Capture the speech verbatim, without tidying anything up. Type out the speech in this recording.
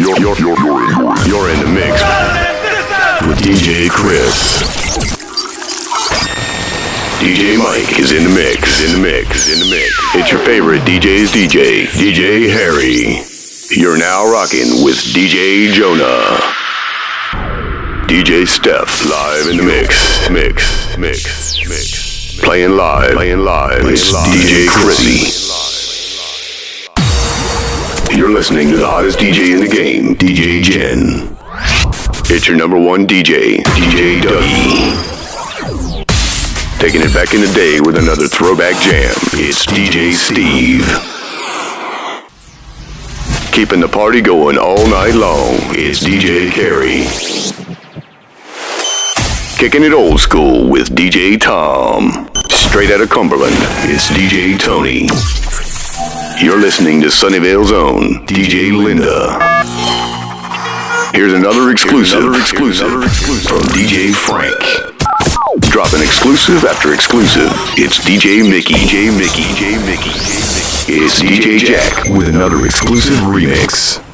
you're, you're, you're, you're, in, you're in the mix with D J Chris. D J Mike is in the mix, in the mix, in the mix. It's your favorite D J's D J, D J Harry. You're now rocking with D J Jonah. D J Steph, live in the mix, mix, mix, mix. Playing live, playing live, it's D J Chrissy. You're listening to the hottest D J in the game, D J Jen. It's your number one D J, D J Dougie. Taking it back in the day with another throwback jam, it's D J Steve. Keeping the party going all night long, it's D J Carey. Kicking it old school with D J Tom. Straight out of Cumberland, it's D J Tony. You're listening to Sunnyvale's own D J Linda. Here's another exclusive, another exclusive, another exclusive from D J Frank. Dropping exclusive after exclusive. It's D J Mickey, D J Mickey, D J Mickey. It's D J Jack with another exclusive remix.